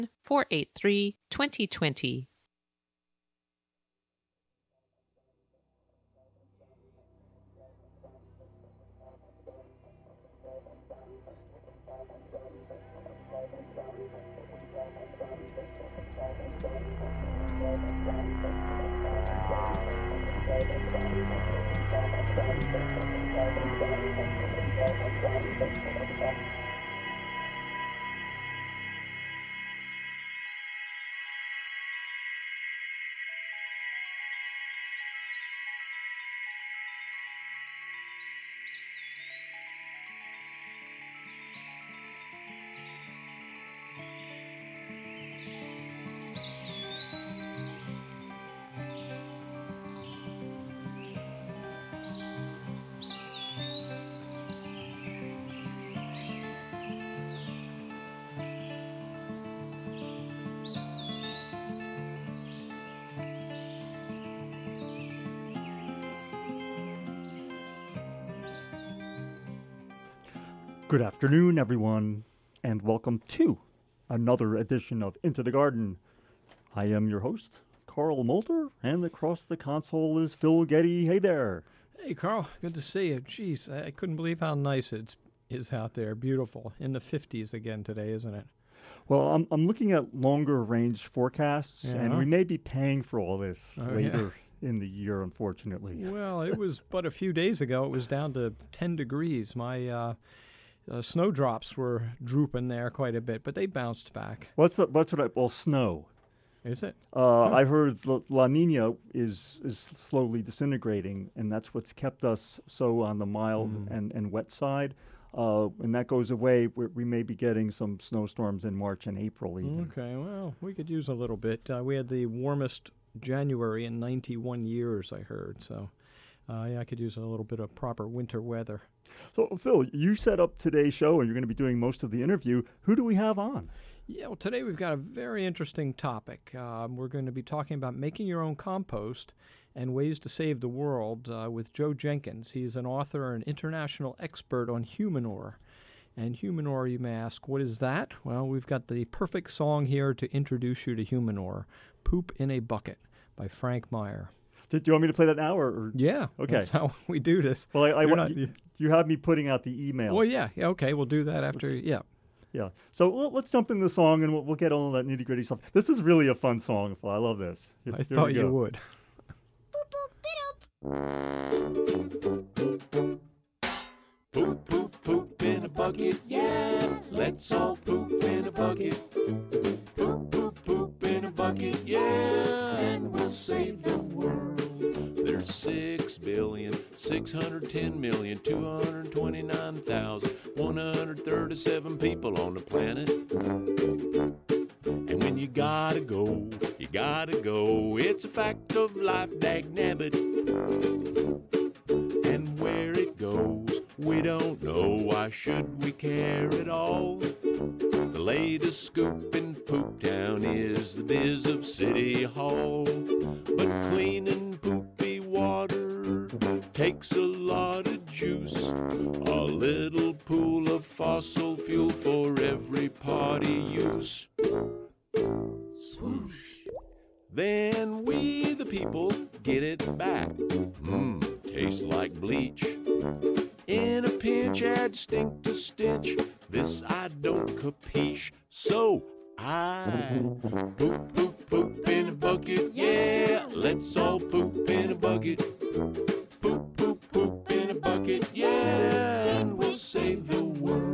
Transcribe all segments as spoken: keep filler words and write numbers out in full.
four eight three, two zero two zero. Good afternoon, everyone, and welcome to another edition of Into the Garden. I am your host, Carl Molter, and across the console is Phil Getty. Hey there. Hey, Carl. Good to see you. Jeez, I, I couldn't believe how nice it is out there. Beautiful. In the fifties again today, isn't it? Well, I'm I'm looking at longer range forecasts, Yeah. and we may be paying for all this Oh, later in the year, unfortunately. Well, it was but a few days ago. It was down to ten degrees. My uh, uh, snowdrops were drooping there quite a bit, but they bounced back. What's the, what's what I well snow? Is it? Uh, I heard La, La Nina is is slowly disintegrating, and that's what's kept us so on the mild Mm. and, and wet side. Uh, when that goes away, we're, we may be getting some snowstorms in March and April even. Okay, well, we could use a little bit. Uh, we had the warmest January in ninety-one years, I heard, so uh, yeah, I could use a little bit of proper winter weather. So, Phil, you set up today's show, and you're going to be doing most of the interview. Who do we have on? Yeah, well, today we've got a very interesting topic. Um, we're going to be talking about making your own compost and ways to save the world uh, with Joe Jenkins. He's an author and international expert on humanure. And humanure, you may ask, what is that? Well, we've got the perfect song here to introduce you to humanure, Poop in a Bucket by Frank Meyer. Did you want me to play that now? Or, or? Yeah, Okay. that's how we do this. Well, I, I You're want not- you, you have me putting out the email. Well, yeah, yeah, okay, we'll do that after, yeah. Yeah. So well, let's jump into the song, and we'll, we'll get all that nitty-gritty stuff. This is really a fun song, Phil. I love this. Here- I here thought we you go. would. Poop, poop, poop in a bucket, yeah. Let's all poop in a bucket. Poop, poop, poop in a bucket, yeah. And we'll save the world. There's six billion, six hundred ten million, two hundred twenty-nine thousand, one hundred thirty-seven people on the planet. And when you gotta go, you gotta go. It's a fact of life, dagnabbit. And where it goes, we don't know. Why should we care at all? The latest scoop in Poop Town is the biz of City Hall. But cleaning poopy water takes a lot of juice. A little pool of fossil fuel for every party use. Swoosh. Then we, the people, get it back. Mmm, tastes like bleach. In a pinch, add stink to stench. This I don't capiche. So I poop, poop, poop in a bucket. Yeah, let's all poop in a bucket. Poop, poop, poop in a bucket. Yeah, and we'll save the world.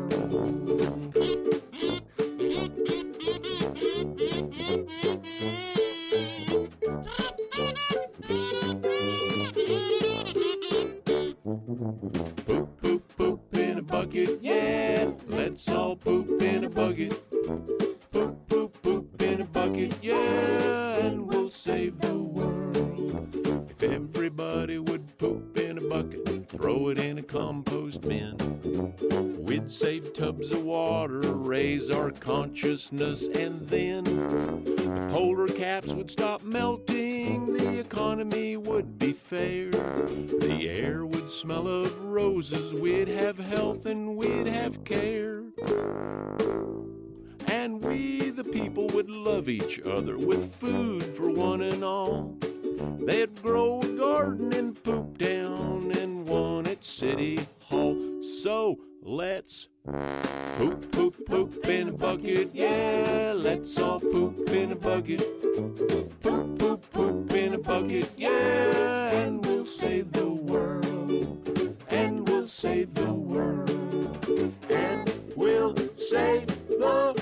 Poop, poop, poop in a bucket, yeah. Let's all poop in a bucket. Poop, poop, poop in a bucket, yeah. And we'll save the world. If everybody would poop in a bucket and throw it in a compost bin, we'd save tubs of water, raise our consciousness, and then the polar caps would stop melting, the economy would be fair, the air would smell of roses, we'd have health and we'd have care. And we, the people would love each other with food for one and all. They'd grow a garden and poop down in one at City Hall. So let's poop, poop, poop in a bucket, yeah. Let's all poop in a bucket. Poop, poop, poop in a bucket, yeah. And we'll save the world. And we'll save the world. And we'll save the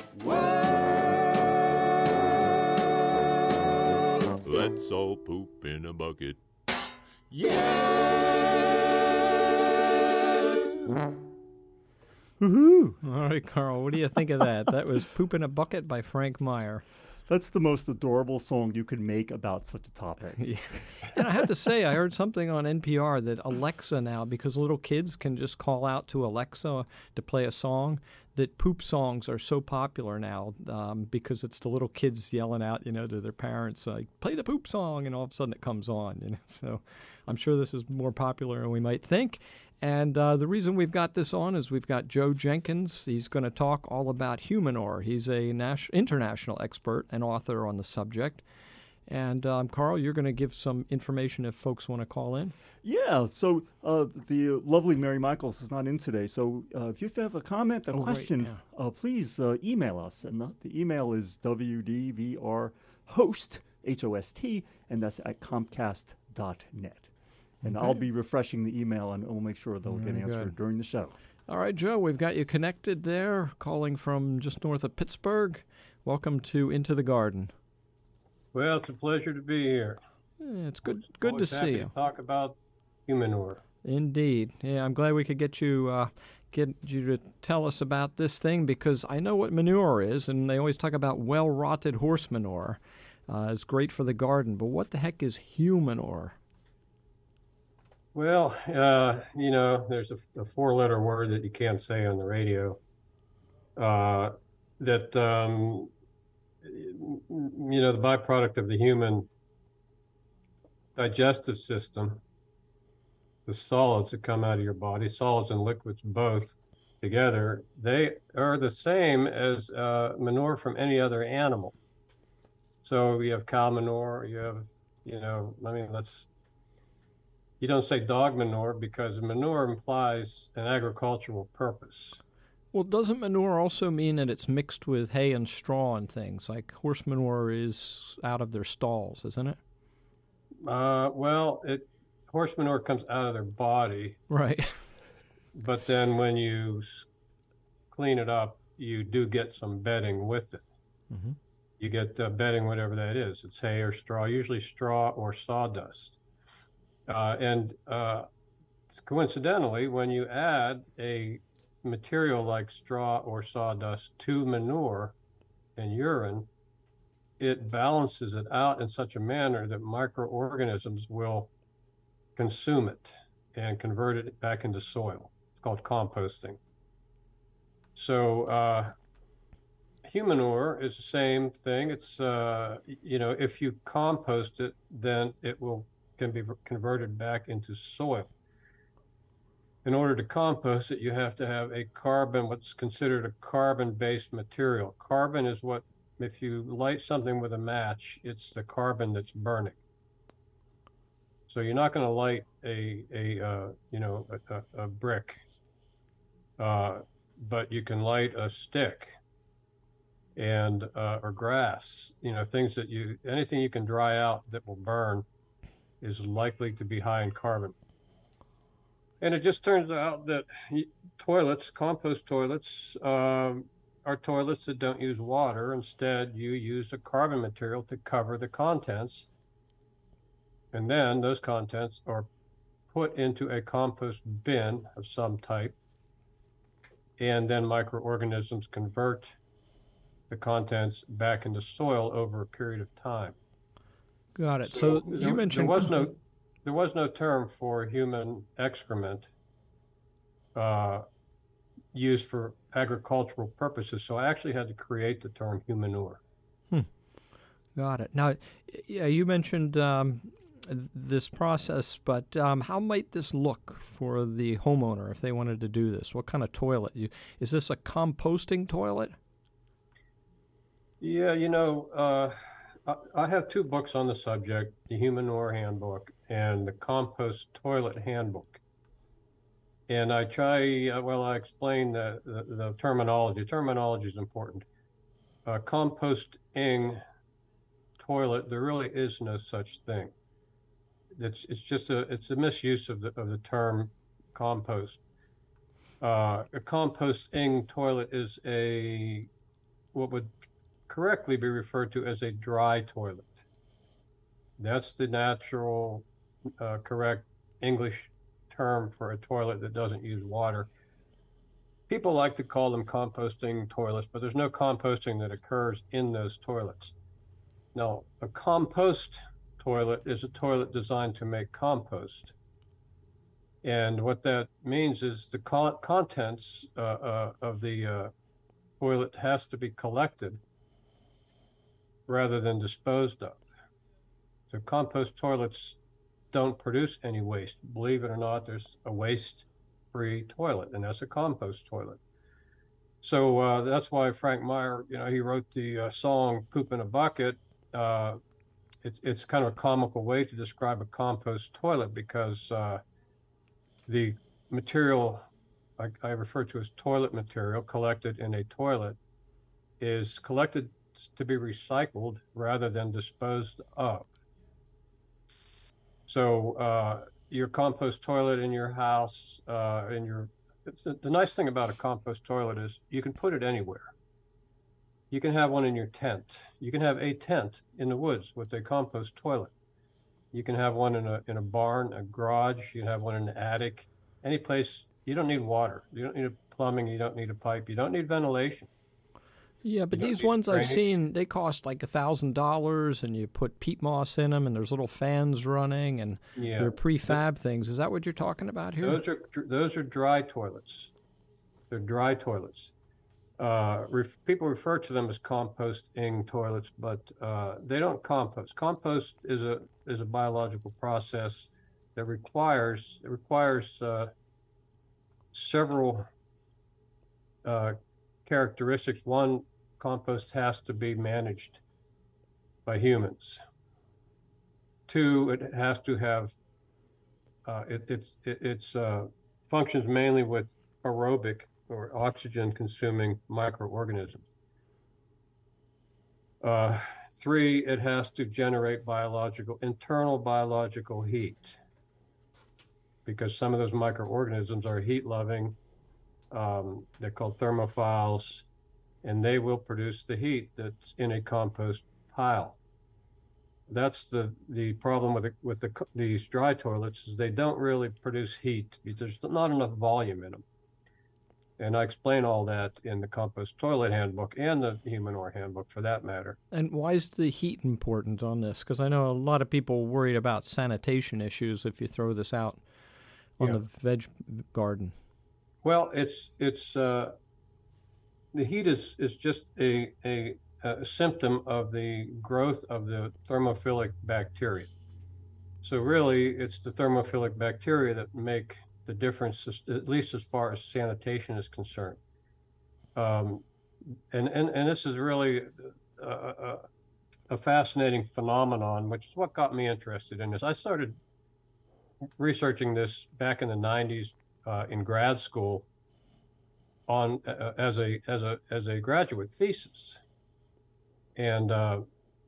world. Let's all poop in a bucket. Yeah! Woohoo! All right, Carl, what do you think of that? That was Poop in a Bucket by Frank Meyer. That's the most adorable song you could make about such a topic. Yeah. And I have to say, I heard something on N P R that Alexa now, because little kids can just call out to Alexa to play a song, that poop songs are so popular now um, because it's the little kids yelling out, you know, to their parents, like, play the poop song, and all of a sudden it comes on, you know. So I'm sure this is more popular than we might think. And uh, the reason we've got this on is we've got Joe Jenkins. He's going to talk all about Humanure. He's a nas- international expert and author on the subject. And, um, Carl, you're going to give some information if folks want to call in. Yeah, so uh, the lovely Mary Michaels is not in today. So uh, if you have a comment, a Oh, question, right, yeah. uh, please uh, email us. And the, the email is W D V R host, H O S T, and that's at comcast dot net. And Okay. I'll be refreshing the email, and we'll make sure they'll get Very answered good. during the show. All right, Joe, we've got you connected there, calling from just north of Pittsburgh. Welcome to Into the Garden. Well, it's a pleasure to be here. Yeah, it's good good to Always see happy you. To talk about Humanure. Indeed. Yeah, I'm glad we could get you uh, get you to tell us about this thing, because I know what manure is, and they always talk about well-rotted horse manure. Uh, it's great for the garden, but what the heck is Humanure? Well, uh, you know, there's a, a four-letter word that you can't say on the radio. Uh, that um, you know, the byproduct of the human digestive system, the solids that come out of your body, solids and liquids both together, they are the same as uh, manure from any other animal. So you have cow manure, you have, you know, I mean, let's, you don't say dog manure because manure implies an agricultural purpose. Well, doesn't manure also mean that it's mixed with hay and straw and things? Like horse manure is out of their stalls, isn't it? Uh, well, it horse manure comes out of their body, Right. but then when you s- clean it up, you do get some bedding with it. Mm-hmm. You get uh, bedding, whatever that is. It's hay or straw, usually straw or sawdust. Uh, and uh, coincidentally, when you add a material like straw or sawdust to manure and urine, it balances it out in such a manner that microorganisms will consume it and convert it back into soil. It's called composting. So uh, Humanure is the same thing. It's, uh, you know, if you compost it, then it will can be converted back into soil. In order to compost it, you have to have a carbon, what's considered a carbon-based material. Carbon is what, if you light something with a match, it's the carbon that's burning. So you're not going to light a, a uh, you know, a, a, a brick, uh, but you can light a stick and uh, or grass. You know, things that you, anything you can dry out that will burn is likely to be high in carbon. And it just turns out that toilets, compost toilets, um, are toilets that don't use water. Instead, you use a carbon material to cover the contents. And then those contents are put into a compost bin of some type. And then microorganisms convert the contents back into soil over a period of time. Got it. So, there, you mentioned there was no there was no term for human excrement uh, used for agricultural purposes, so I actually had to create the term humanure. Hmm. Got it. Now, yeah, you mentioned um, th- this process, but um, how might this look for the homeowner if they wanted to do this? What kind of toilet? You, is this a composting toilet? Yeah, you know, uh, I, I have two books on the subject, the Human Manure Handbook and the Compost Toilet Handbook. And I try, uh, well, I explain the, the, the terminology. Terminology is important. Uh, composting toilet, there really is no such thing. It's it's just a it's a misuse of the of the term compost. Uh, a composting toilet is a what would correctly be referred to as a dry toilet. That's the natural, uh, correct English term for a toilet that doesn't use water. People like to call them composting toilets, but there's no composting that occurs in those toilets. Now, a compost toilet is a toilet designed to make compost. And what that means is the con- contents uh, uh, of the uh, toilet has to be collected rather than disposed of. So compost toilets don't produce any waste. Believe it or not, there's a waste-free toilet, and that's a compost toilet. So uh, that's why Frank Meyer, you know, he wrote the uh, song "Poop in a Bucket." Uh, it's it's kind of a comical way to describe a compost toilet because uh, the material I, I refer to as toilet material collected in a toilet is collected to be recycled rather than disposed of. So uh, your compost toilet in your house, uh, in your it's, the nice thing about a compost toilet is you can put it anywhere. You can have one in your tent. You can have a tent in the woods with a compost toilet. You can have one in a in a barn, a garage. You can have one in the attic. Any place. You don't need water. You don't need a plumbing. You don't need a pipe. You don't need ventilation. Yeah, but these ones I've seen, they cost like a thousand dollars, and you put peat moss in them, and there's little fans running, and yeah. they're prefab things. Is that what you're talking about here? Those are those are dry toilets. They're dry toilets. Uh, ref, people refer to them as composting toilets, but uh, they don't compost. Compost is a is a biological process that requires it requires uh, several uh, characteristics. One, compost has to be managed by humans. Two, it has to have uh, it, it's it, it's uh, functions mainly with aerobic or oxygen-consuming microorganisms. Uh, three, it has to generate biological, internal biological heat, because some of those microorganisms are heat-loving. Um, they're called thermophiles, and they will produce the heat that's in a compost pile. That's the, the problem with the, with the, these dry toilets is they don't really produce heat because there's not enough volume in them. And I explain all that in the Compost Toilet Handbook and the Human Manure Handbook, for that matter. And why is the heat important on this? Because I know a lot of people worried about sanitation issues if you throw this out on yeah. the veg garden. Well, it's it's uh, the heat is is just a, a a symptom of the growth of the thermophilic bacteria. So really, it's the thermophilic bacteria that make the difference, at least as far as sanitation is concerned. Um, and, and, and this is really a, a, a fascinating phenomenon, which is what got me interested in this. I started researching this back in the nineties uh, in grad school on uh, as a as a as a graduate thesis. And uh,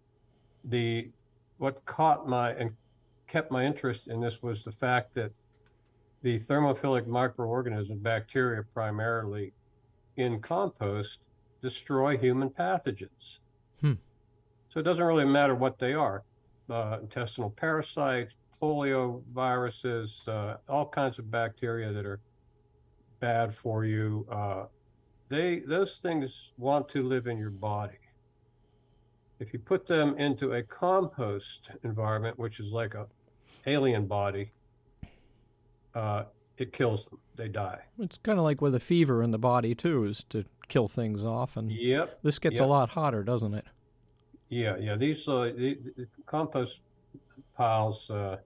the what caught my and kept my interest in this was the fact that the thermophilic microorganisms, bacteria primarily in compost, destroy human pathogens. Hmm. So it doesn't really matter what they are. Uh, intestinal parasites, polio viruses, uh, all kinds of bacteria that are bad for you. Uh, they those things want to live in your body. If you put them into a compost environment, which is like a alien body, Uh, it kills them. They die. It's kind of like with a fever in the body, too, is to kill things off. And yep. this gets yep. a lot hotter, doesn't it? Yeah, yeah. These uh, the, the compost piles uh,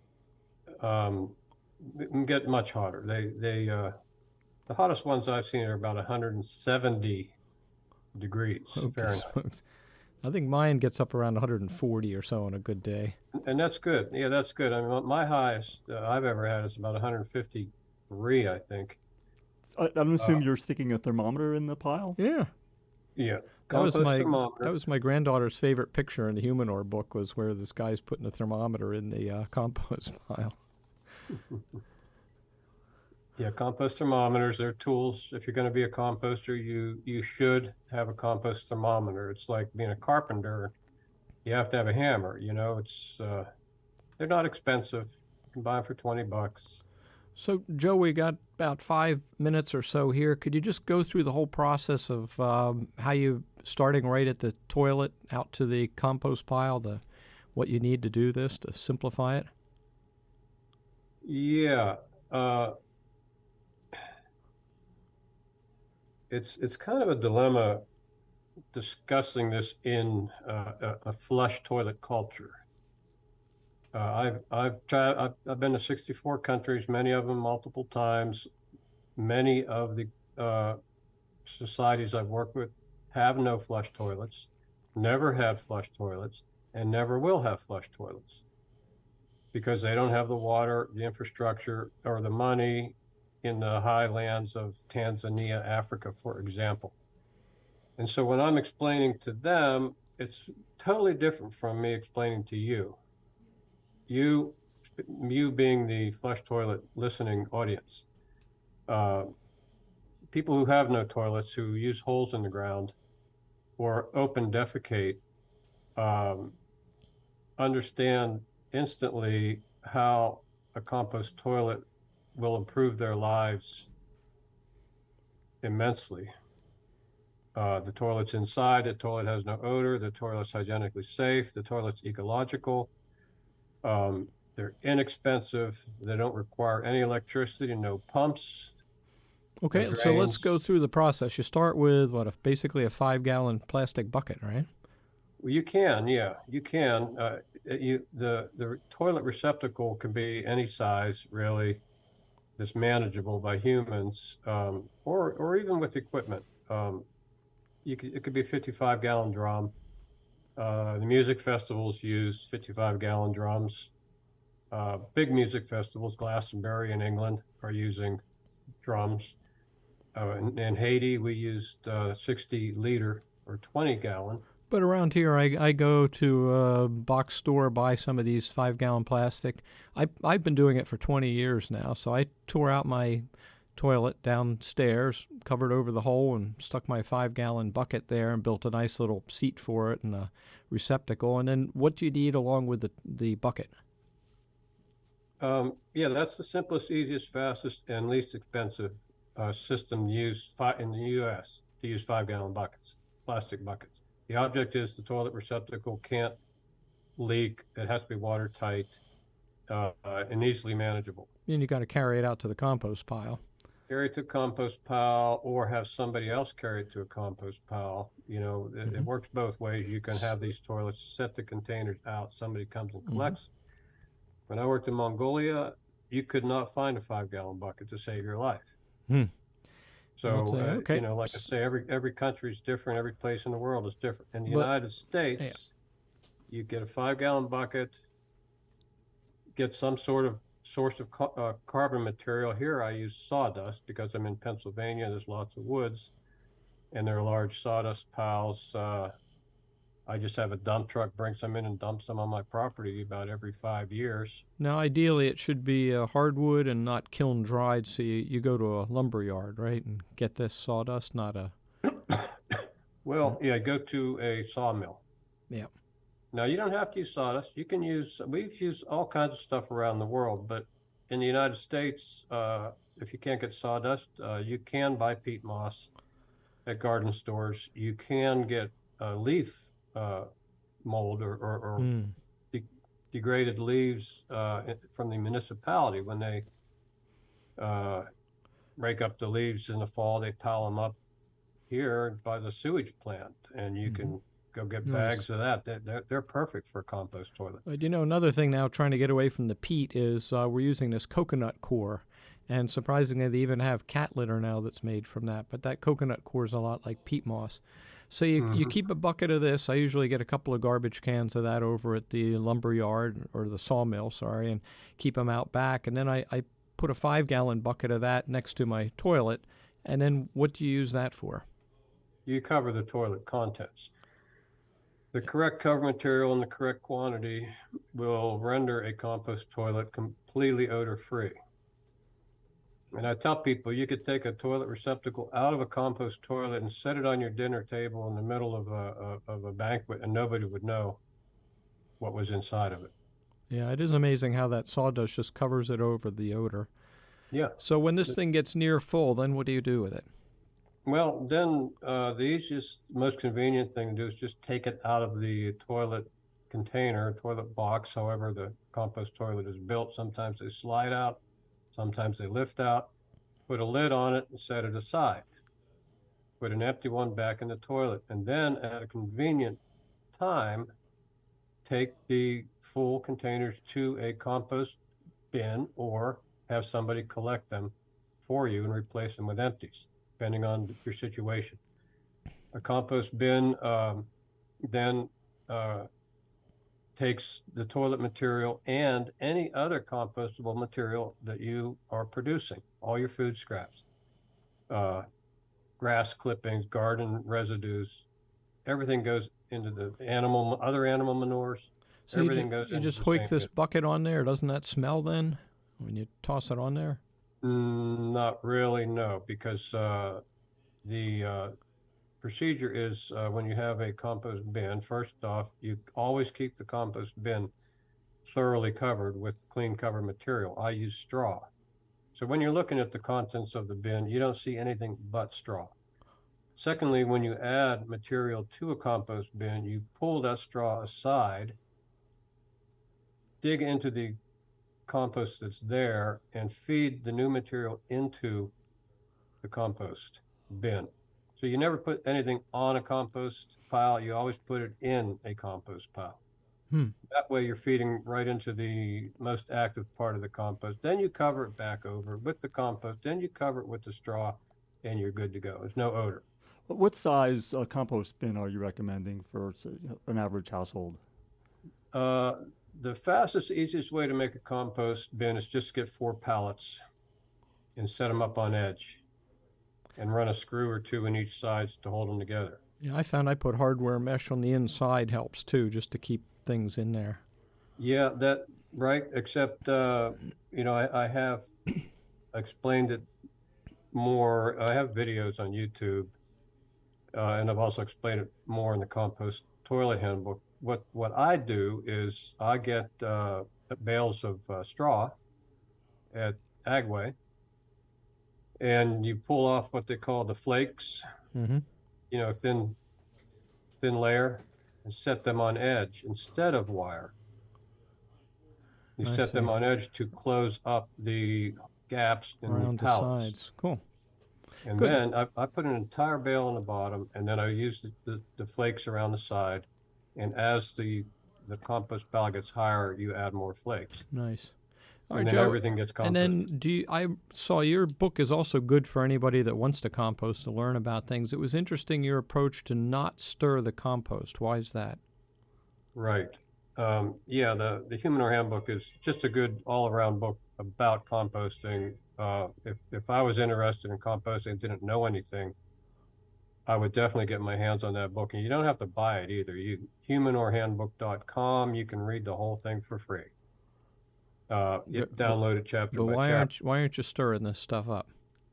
um, get much hotter. They, they, uh, the hottest ones I've seen are about one hundred seventy degrees Okay, Fahrenheit. so I think mine gets up around one hundred forty or so on a good day. And that's good. Yeah, that's good. I mean, my highest uh, I've ever had is about one hundred fifty-three, I think. I, I'm assuming Uh, you're sticking a thermometer in the pile. Yeah. Yeah. That was Compost my thermometer. that was my granddaughter's favorite picture in the Humanoid book, was where this guy's putting a thermometer in the uh, compost pile. Yeah, compost thermometers, they're tools. If you're going to be a composter, you you should have a compost thermometer. It's like being a carpenter. You have to have a hammer, you know. It's uh, they're not expensive. You can buy them for twenty bucks. So, Joe, we got about five minutes or so here. Could you just go through the whole process of um, how you, starting right at the toilet, out to the compost pile, the what you need to do this to simplify it? Yeah. Uh, it's it's kind of a dilemma discussing this in uh, a, a flush toilet culture. Uh, I've I've tried. I've, I've been to sixty-four countries, many of them multiple times. Many of the uh, societies I've worked with have no flush toilets, never had flush toilets, and never will have flush toilets because they don't have the water, the infrastructure, or the money in the highlands of Tanzania, Africa, for example. And so when I'm explaining to them, it's totally different from me explaining to you. You, you being the flush toilet listening audience, uh, people who have no toilets, who use holes in the ground or open defecate, um, understand instantly how a compost toilet will improve their lives immensely. Uh, the toilet's inside, the toilet has no odor, the toilet's hygienically safe, the toilet's ecological. Um, they're inexpensive, they don't require any electricity, no pumps. Okay, no so let's drains. go through the process. You start with, what, a, basically a five-gallon plastic bucket, right? Well, you can, yeah, you can. Uh, you, the, the toilet receptacle can be any size, really, that's manageable by humans, um, or, or even with equipment. Um, you could, it could be a fifty-five gallon drum. Uh, the music festivals use fifty-five gallon drums. Uh, big music festivals, Glastonbury in England, are using drums. Uh, in, in Haiti, we used uh, sixty liter or twenty gallon. But around here, I, I go to a box store, buy some of these five-gallon plastic. I, I've been doing it for twenty years now, so I tore out my toilet downstairs, covered over the hole, and stuck my five-gallon bucket there and built a nice little seat for it and a receptacle. And then what do you need along with the, the bucket? Um, yeah, that's the simplest, easiest, fastest, and least expensive uh, system used fi- in the U S to use five-gallon buckets, plastic buckets. The object is the toilet receptacle can't leak. It has to be watertight uh, uh, and easily manageable. And you got to carry it out to the compost pile. Carry it to a compost pile or have somebody else carry it to a compost pile. You know, it, Mm-hmm. it works both ways. You can have these toilets, set the containers out, somebody comes and collects. Mm-hmm. When I worked in Mongolia, you could not find a five-gallon bucket to save your life. Hmm. So, I'll say, uh, okay. you know, like I say, every every country is different. Every place in the world is different. In the But- United States, yeah. you get a five-gallon bucket, get some sort of source of ca- uh, carbon material. Here I use sawdust because I'm in Pennsylvania. There's lots of woods, and there are large sawdust piles. Uh, I just have a dump truck bring some in and dump some on my property about every five years. Now, ideally, it should be uh, hardwood and not kiln dried, so you, you go to a lumber yard, right, and get this sawdust, not a... Well, yeah, go to a sawmill. Yeah. Now, you don't have to use sawdust. You can use, we've used all kinds of stuff around the world, but in the United States, uh, if you can't get sawdust, uh, you can buy peat moss at garden stores. You can get uh, leaf uh, mold or, or, or Mm. de- degraded leaves uh, from the municipality. When they uh, rake up the leaves in the fall, they pile them up here by the sewage plant, and you Mhm. can go get Nice. bags of that. They're, they're, they're perfect for a compost toilet. But, you know, another thing now, trying to get away from the peat, is uh, we're using this coconut core. And surprisingly, they even have cat litter now that's made from that. But that coconut core is a lot like peat moss. So you, you Mhm. keep a bucket of this. I usually get a couple of garbage cans of that over at the lumber yard or the sawmill, sorry, and keep them out back. And then I, I put a five-gallon bucket of that next to my toilet. And then what do you use that for? You cover the toilet contents. The correct cover material and the correct quantity will render a compost toilet completely odor-free. And I tell people you could take a toilet receptacle out of a compost toilet and set it on your dinner table in the middle of a, a of a banquet, and nobody would know what was inside of it. Yeah, it is amazing how that sawdust just covers it over, the odor. Yeah. So when this thing gets near full, then what do you do with it? Well, then uh, the easiest, most convenient thing to do is just take it out of the toilet container, toilet box, however the compost toilet is built. Sometimes they slide out. Sometimes they lift out, put a lid on it and set it aside. Put an empty one back in the toilet. And then at a convenient time, take the full containers to a compost bin or have somebody collect them for you and replace them with empties, depending on your situation. A compost bin um, then uh, takes the toilet material and any other compostable material that you are producing, all your food scraps, uh, grass clippings, garden residues, everything goes into the animal, other animal manures. So everything you, ju- goes you into just the hoik same this bin. bucket on there. Doesn't that smell then when you toss it on there? Mm, not really, no, because uh, the uh, procedure is uh, when you have a compost bin, first off, you always keep the compost bin thoroughly covered with clean cover material. I use straw. So when you're looking at the contents of the bin, you don't see anything but straw. Secondly, when you add material to a compost bin, you pull that straw aside, dig into the compost that's there, and feed the new material into the compost bin. So you never put anything on a compost pile. You always put it in a compost pile. Hmm. That way you're feeding right into the most active part of the compost. Then you cover it back over with the compost. Then you cover it with the straw, and you're good to go. There's no odor. What size uh, compost bin are you recommending for say, an average household? Uh, the fastest, easiest way to make a compost bin is just get four pallets and set them up on edge and run a screw or two in each side to hold them together. Yeah, I found I put hardware mesh on the inside helps too, just to keep things in there. Yeah, that right. Except, uh, you know, I, I have explained it more. I have videos on YouTube, uh, and I've also explained it more in the compost toilet handbook. What what I do is I get uh, bales of uh, straw at Agway, and you pull off what they call the flakes. Mm-hmm. You know, thin thin layer, and set them on edge instead of wire. You I set them see. on edge to close up the gaps in Around the the pallets. sides. Cool. And Good. then I, I put an entire bale on the bottom, and then I use the, the, the flakes around the side. And as the the compost pile gets higher, you add more flakes. Nice. All and right, then Joe. everything gets And composted. then do you, I saw your book is also good for anybody that wants to compost to learn about things. It was interesting your approach to not stir the compost. Why is that? Right. Um, yeah, the, the Humanure Handbook is just a good all-around book about composting. Uh, if, if I was interested in composting and didn't know anything, I would definitely get my hands on that book. And you don't have to buy it either. You humanure handbook dot com, you can read the whole thing for free. Uh, you But- download it chapter But by why chapter. aren't you, why aren't you stirring this stuff up?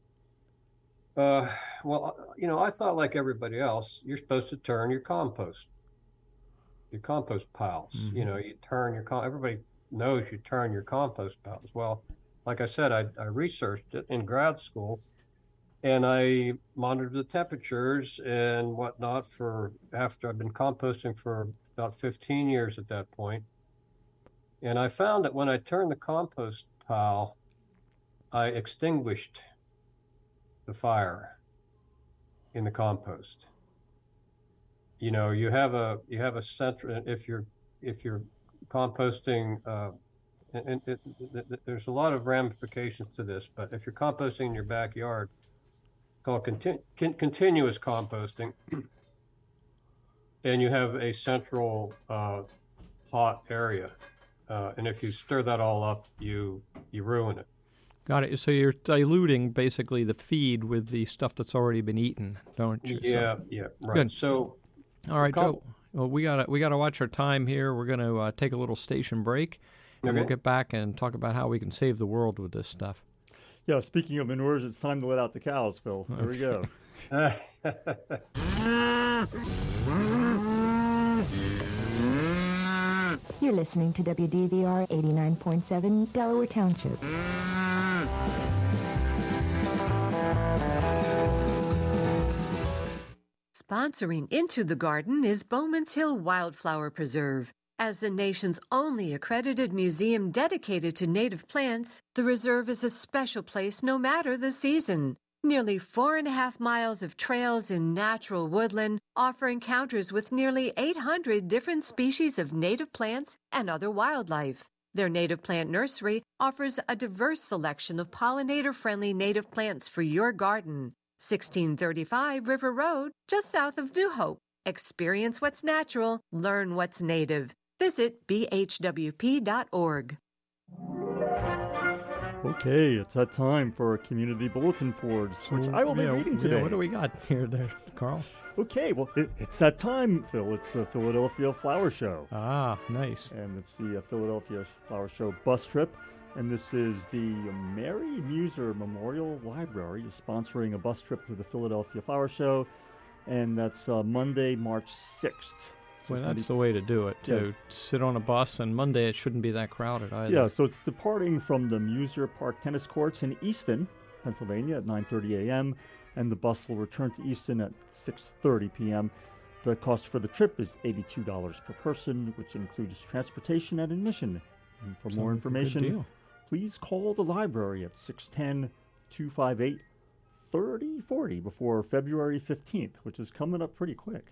Uh, well, you know, I thought like everybody else, you're supposed to turn your compost, your compost piles. Mhm. You know, you turn your com. Everybody knows you turn your compost piles. Well, like I said, I, I researched it in grad school, and I monitored the temperatures and whatnot for after I've been composting for about fifteen years at that point. And I found that when I turned the compost pile, I extinguished the fire in the compost. You know, you have a you have a center. If you're if you're composting, uh, and, and it, it, there's a lot of ramifications to this. But if you're composting in your backyard, called conti- con- continuous composting, and you have a central uh, pot area. Uh, and if you stir that all up, you you ruin it. Got it. So you're diluting basically the feed with the stuff that's already been eaten, don't you? Yeah, So, yeah, right. Good. So, all right, couple- Joe. Well, we gotta we gotta watch our time here. We're gonna uh, take a little station break, and we'll Okay. get back and talk about how we can save the world with this stuff. Yeah, speaking of manures, it's time to let out the cows, Phil. There we go. You're listening to W D V R eighty-nine point seven Delaware Township. Sponsoring Into the Garden is Bowman's Hill Wildflower Preserve. As the nation's only accredited museum dedicated to native plants, the reserve is a special place no matter the season. Nearly four and a half miles of trails in natural woodland offer encounters with nearly eight hundred different species of native plants and other wildlife. Their native plant nursery offers a diverse selection of pollinator-friendly native plants for your garden. sixteen thirty-five River Road, just south of New Hope. Experience what's natural, learn what's native. Visit b h w p dot org. Okay, it's that time for our community bulletin boards, which I will be Yeah, reading yeah, today. what do we got here, there, Carl? Okay, well, it, it's that time, Phil. It's the Philadelphia Flower Show. Ah, nice. And it's the uh, Philadelphia Flower Show bus trip. And this is the Mary Muser Memorial Library is sponsoring a bus trip to the Philadelphia Flower Show. And that's uh, Monday, March sixth. So Well, it's gonna that's be- the way to do it, Yeah. to sit on a bus, and Monday it shouldn't be that crowded either. Yeah, so it's departing from the Muser Park Tennis Courts in Easton, Pennsylvania at nine thirty a.m. And the bus will return to Easton at six thirty p.m. The cost for the trip is eighty-two dollars per person, which includes transportation and admission. And for Sounds more like a good information, deal. please call the library at six one zero, two five eight, three zero four zero before February fifteenth, which is coming up pretty quick.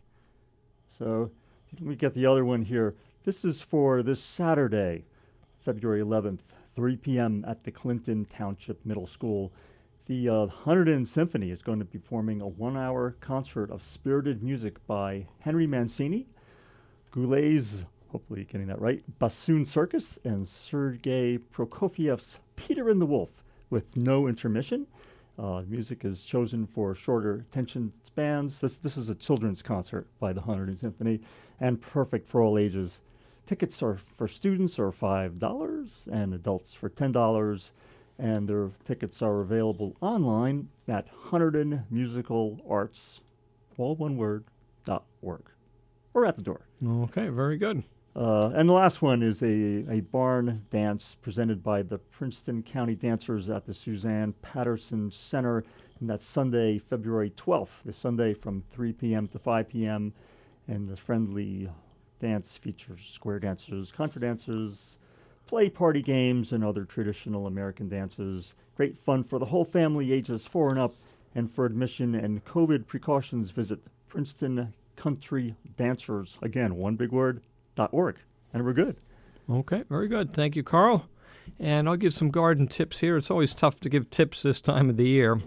So let me get the other one here. This is for this Saturday, February eleventh, three p.m. at the Clinton Township Middle School. The uh, Hunterdon Symphony is going to be performing a one-hour concert of spirited music by Henry Mancini, Goulet's, hopefully getting that right, Bassoon Circus, and Sergei Prokofiev's Peter and the Wolf, with no intermission. Uh, music is chosen for shorter attention spans. This this is a children's concert by the Hunterdon Symphony, and perfect for all ages. Tickets are for students are five dollars and adults for ten dollars, and their tickets are available online at Hunterdon Musical Arts, all one word, dot org, or at the door. Okay, very good. Uh, and the last one is a, a barn dance presented by the Princeton County Dancers at the Suzanne Patterson Center. And that's Sunday, February twelfth, this Sunday from three p.m. to five p.m. And the friendly dance features square dancers, contra dancers, play party games, and other traditional American dances. Great fun for the whole family, ages four and up. And for admission and COVID precautions, visit Princeton Country Dancers, again, one big word, dot org. And we're good. Okay, very good. Thank you, Carl. And I'll give some garden tips here. It's always tough to give tips this time of the year,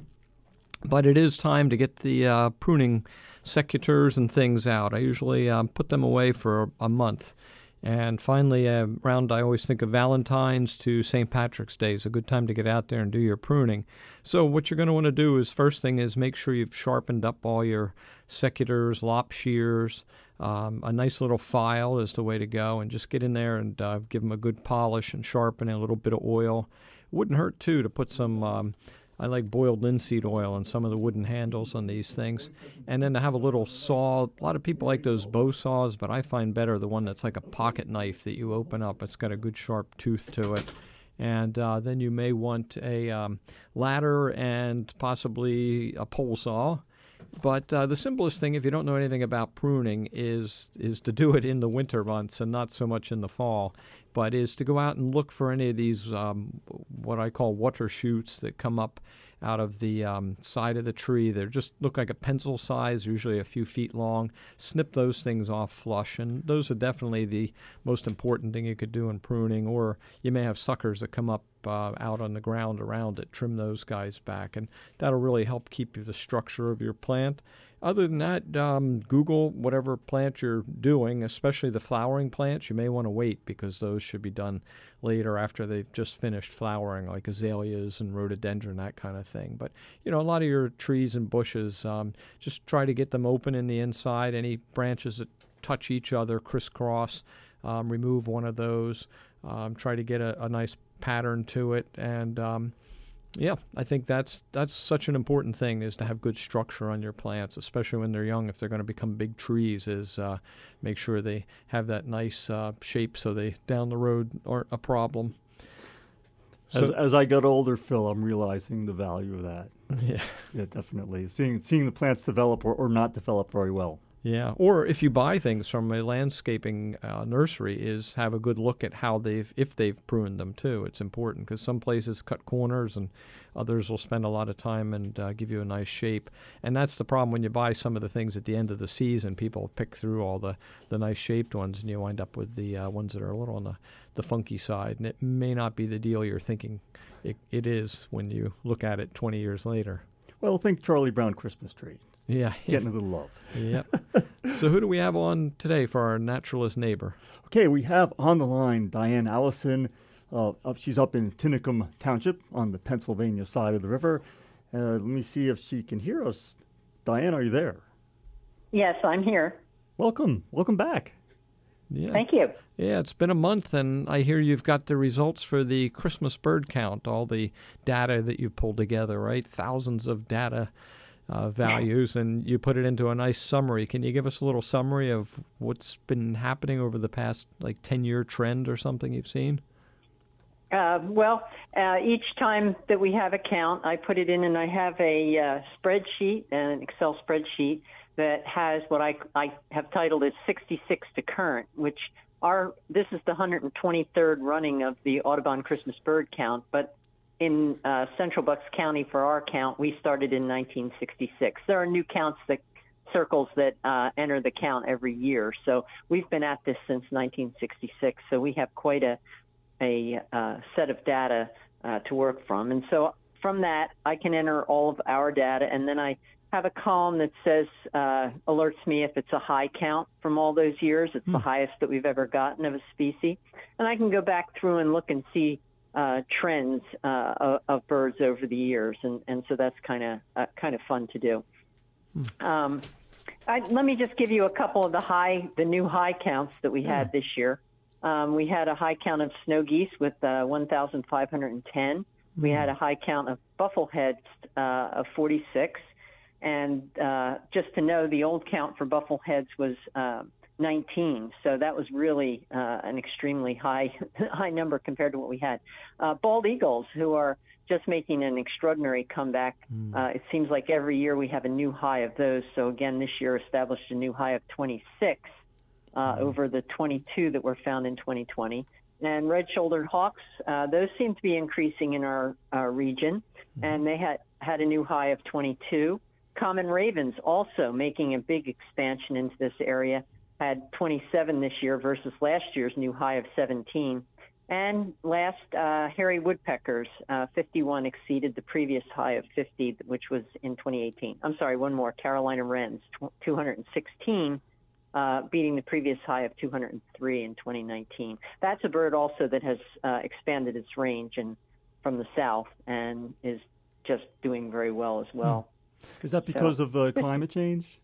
but it is time to get the uh, pruning secateurs and things out. I usually um, put them away for a month. And finally, uh, around, I always think of Valentine's to Saint Patrick's Day is a good time to get out there and do your pruning. So what you're going to want to do is, first thing is make sure you've sharpened up all your secateurs, lop shears. Um, a nice little file is the way to go, and just get in there and uh, give them a good polish and sharpen and a little bit of oil. It wouldn't hurt, too, to put some... Um, I like boiled linseed oil on some of the wooden handles on these things. And then to have a little saw. A lot of people like those bow saws, but I find better the one that's like a pocket knife that you open up. It's got a good sharp tooth to it. And uh, then you may want a um, ladder and possibly a pole saw. But uh, the simplest thing, if you don't know anything about pruning, is is to do it in the winter months and not so much in the fall, but is to go out and look for any of these um, what I call water shoots that come up out of the um, side of the tree. They just look like a pencil size, usually a few feet long. Snip those things off flush, and those are definitely the most important thing you could do in pruning. Or you may have suckers that come up uh, out on the ground around it. Trim those guys back, and that'll really help keep the structure of your plant. Other than that, um, Google whatever plant you're doing, especially the flowering plants. You may want to wait because those should be done later after they've just finished flowering, like azaleas and rhododendron, that kind of thing. But, you know, a lot of your trees and bushes, um, just try to get them open in the inside. Any branches that touch each other, crisscross, um, remove one of those. Um, try to get a, a nice pattern to it. And, um, yeah, I think that's that's such an important thing, is to have good structure on your plants, especially when they're young. If they're going to become big trees, is uh, make sure they have that nice uh, shape so they down the road aren't a problem. As, So, as I get older, Phil, I'm realizing the value of that. yeah, Yeah, definitely. Seeing seeing the plants develop or, or not develop very well. yeah. Or if you buy things from a landscaping uh, nursery, is have a good look at how they've if they've pruned them too. It's important because some places cut corners and others will spend a lot of time and uh, give you a nice shape. And that's the problem when you buy some of the things at the end of the season. People pick through all the, the nice shaped ones, and you wind up with the uh, ones that are a little on the, the funky side. And it may not be the deal you're thinking it, it is when you look at it twenty years later. Well, think Charlie Brown Christmas tree. Yeah. It's getting a little love. Yep. So who do we have on today for our naturalist neighbor? Okay, we have on the line Diane Allison. Uh, up, she's up in Tinicum Township on the Pennsylvania side of the river. Uh, let me see if she can hear us. Diane, are you there? Yes, I'm here. Welcome. Welcome back. Yeah. Thank you. Yeah, it's been a month, and I hear you've got the results for the Christmas bird count, all the data that you've pulled together, right? Thousands of data uh, values, and you put it into a nice summary. Can you give us a little summary of what's been happening over the past, like, ten-year trend or something you've seen? Uh, well, uh, each time that we have a count, I put it in, and I have a uh, spreadsheet, an Excel spreadsheet, that has what I, I have titled as sixty-six to current, which are this is the one hundred twenty-third running of the Audubon Christmas bird count. But in uh, Central Bucks County for our count, we started in nineteen sixty-six. There are new counts that circles that uh, enter the count every year. So we've been at this since nineteen sixty-six. So we have quite a a uh, set of data uh, to work from. And so from that, I can enter all of our data, and then I have a column that says, uh, alerts me if it's a high count from all those years. It's mm. the highest that we've ever gotten of a species. And I can go back through and look and see uh, trends uh, of, of birds over the years. And, and so that's kind of uh, kind of fun to do. Mm. Um, I, let me just give you a couple of the high, the new high counts that we had mm. this year. Um, we had a high count of snow geese with uh, one thousand five hundred ten. Mm. We had a high count of buffleheads uh, of forty-six. And uh, just to know, the old count for buffleheads was uh, nineteen, so that was really uh, an extremely high high number compared to what we had. Uh, bald eagles, who are just making an extraordinary comeback. Mm. Uh, it seems like every year we have a new high of those. So again, this year established a new high of twenty-six uh, mm. over the twenty-two that were found in twenty twenty. And red-shouldered hawks, uh, those seem to be increasing in our, our region, mm. and they had, had a new high of twenty-two. Common ravens also making a big expansion into this area, had twenty-seven this year versus last year's new high of seventeen. And last, uh, hairy woodpeckers, uh, fifty-one exceeded the previous high of fifty, which was in twenty eighteen. I'm sorry, one more, Carolina wrens, two hundred sixteen, uh, beating the previous high of two hundred three in twenty nineteen. That's a bird also that has uh, expanded its range and from the south and is just doing very well as well. Hmm. Is that because so, of uh, climate change?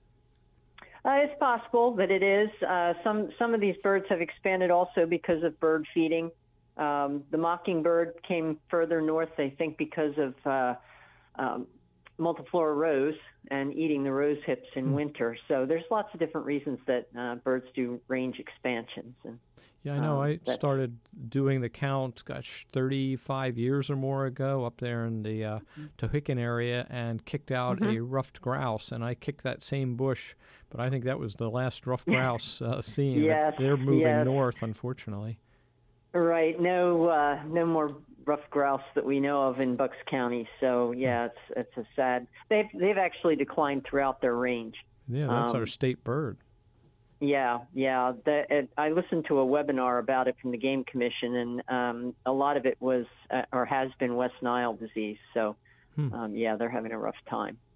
Uh, it's possible that it is. Uh, some some of these birds have expanded also because of bird feeding. Um, the mockingbird came further north, I think, because of uh, um, multiflora rose and eating the rose hips in mm. winter. So there's lots of different reasons that uh, birds do range expansions. And Yeah, I know. Um, I started doing the count, gosh, thirty-five years or more ago up there in the uh, Tohickon area and kicked out mm-hmm. a ruffed grouse. And I kicked that same bush, but I think that was the last ruffed grouse uh, seen. Yes, They're moving yes. north, unfortunately. Right. No uh, no more ruffed grouse that we know of in Bucks County. So, yeah, it's it's a sad. They've, they've actually declined throughout their range. Yeah, that's um, our state bird. Yeah, yeah. The, it, I listened to a webinar about it from the Game Commission, and um, a lot of it was uh, or has been West Nile disease. So, hmm. um, yeah, they're having a rough time.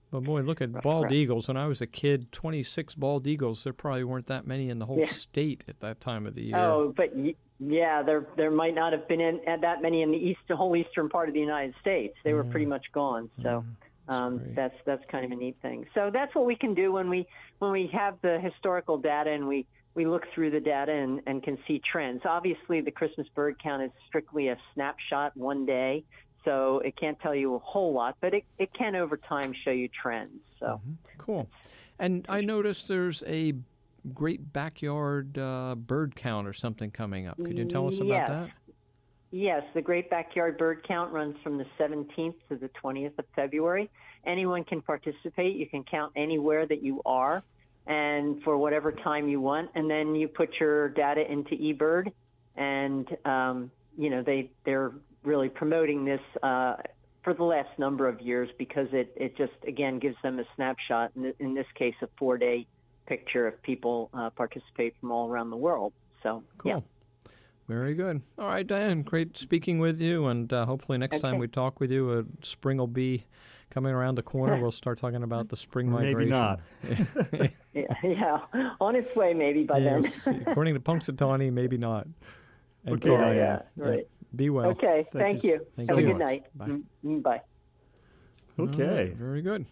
But boy, look at bald eagles. When I was a kid, twenty-six bald eagles. There probably weren't that many in the whole Yeah. state at that time of the year. Oh, but y- yeah, there there might not have been in, that many in the east, the whole eastern part of the United States. They were pretty much gone. So um, great. that's that's kind of a neat thing. So that's what we can do when we when we have the historical data and we, we look through the data and, and can see trends. Obviously, the Christmas bird count is strictly a snapshot one day. So it can't tell you a whole lot, but it, it can over time show you trends. So Cool. And I noticed there's a great backyard uh, bird count or something coming up. Could you tell us about Yes. that? Yes, the Great Backyard Bird Count runs from the seventeenth to the twentieth of February. Anyone can participate. You can count anywhere that you are and for whatever time you want. And then you put your data into eBird. And, um, you know, they, they're really promoting this uh, for the last number of years because it, it just, again, gives them a snapshot, in, in this case, a four-day picture of people uh, participate from all around the world. So, Cool. yeah. Very good. All right, Diane, great speaking with you, and uh, hopefully next Okay. time we talk with you, uh, spring will be coming around the corner. We'll start talking about the spring Maybe migration. not. Yeah, yeah, on its way maybe by Yes, then. according to Punxsutawney, maybe not. And Okay, Carl, Diane. Yeah, right. be well. Okay, Thank thank, you you. s- thank Have you a so good much. night. Bye. Mm, mm, Bye. All right, Okay. very good.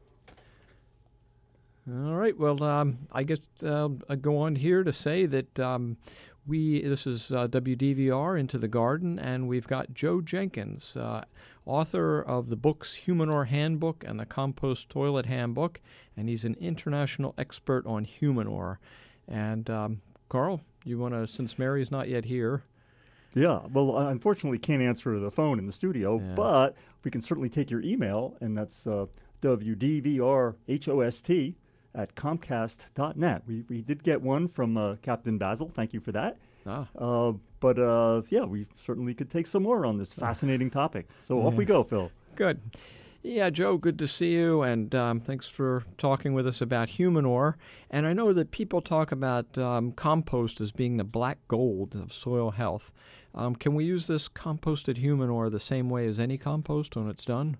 All right. Well, um, I guess uh, I go on here to say that um, we this is uh, W D V R Into the Garden, and we've got Joe Jenkins, uh, author of the books Humanore Handbook and the Compost Toilet Handbook, and he's an international expert on Humanore. And um, Carl, you want to, since Mary's not yet here. Yeah, well, I unfortunately can't answer the phone in the studio, Yeah. but we can certainly take your email, and that's uh, W D V R H O S T at Comcast dot net. We, we did get one from uh, Captain Basil. Thank you for that. Ah, Uh, but uh, yeah, we certainly could take some more on this fascinating topic. So off we go, Phil. good. Yeah, Joe, good to see you, and um, thanks for talking with us about Humanore. And I know that people talk about um, compost as being the black gold of soil health. Um, can we use this composted Humanore the same way as any compost when it's done?